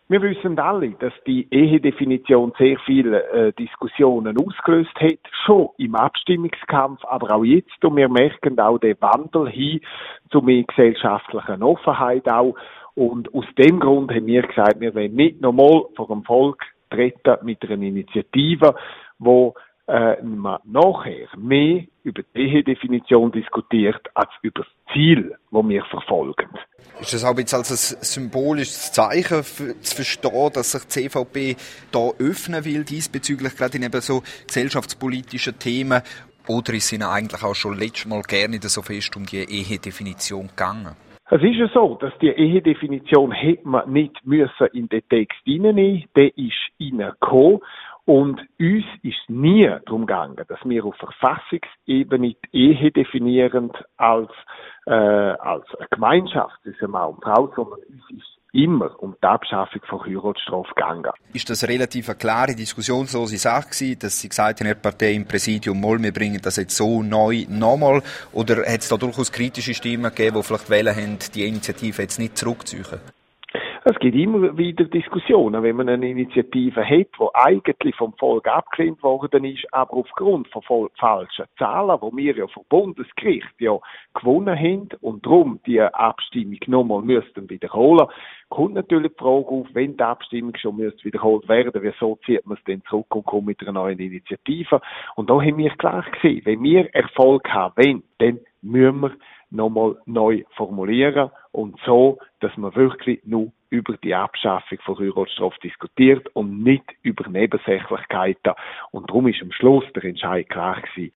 Wir wissen alle, dass die Ehedefinition sehr viele Diskussionen ausgelöst hat, schon im Abstimmungskampf, aber auch jetzt. Und wir merken auch den Wandel hin zu mehr gesellschaftlichen Offenheit auch. Und aus dem Grund haben wir gesagt, wir wollen nicht nochmal vor dem Volk treten mit einer Initiative, wo man nachher mehr über die Ehedefinition diskutiert, als über das Ziel, das wir verfolgen. Ist das auch jetzt als ein symbolisches Zeichen zu verstehen, dass sich die CVP da öffnen will, diesbezüglich gerade in eben so gesellschaftspolitischen Themen? Oder ist es Ihnen eigentlich auch schon letztes Mal gerne so fest um die Ehedefinition gegangen? Es ist ja so, dass die Ehedefinition hätte man nicht müssen in den Text hineinnehmen, der ist reingekommen. Und uns ist nie darum gegangen, dass wir auf Verfassungsebene die Ehe definieren als eine Gemeinschaft zwischen Mann und Frau, sondern uns ist immer um die Abschaffung von Heiratsstrafe gegangen. Ist das relativ eine klare diskussionslose Sache gewesen, dass Sie gesagt haben, in der Partei im Präsidium, wir bringen das jetzt so neu nochmal? Oder hat es da durchaus kritische Stimmen gegeben, die vielleicht wählen haben, die Initiative jetzt nicht zurückzuziehen? Es gibt immer wieder Diskussionen, wenn man eine Initiative hat, die eigentlich vom Volk abgelehnt worden ist, aber aufgrund von falschen Zahlen, die wir ja vom Bundesgericht ja gewonnen haben und darum die Abstimmung nochmal müssten wiederholen, kommt natürlich die Frage auf, wenn die Abstimmung schon wiederholt werden, wieso zieht man es dann zurück und kommt mit einer neuen Initiative? Und da haben wir klar gesehen, wenn wir Erfolg haben wollen, dann müssen wir nochmal neu formulieren und so, dass man wirklich nur über die Abschaffung von Heiratsstrafe diskutiert und nicht über Nebensächlichkeiten. Und darum ist am Schluss der Entscheid klar gewesen,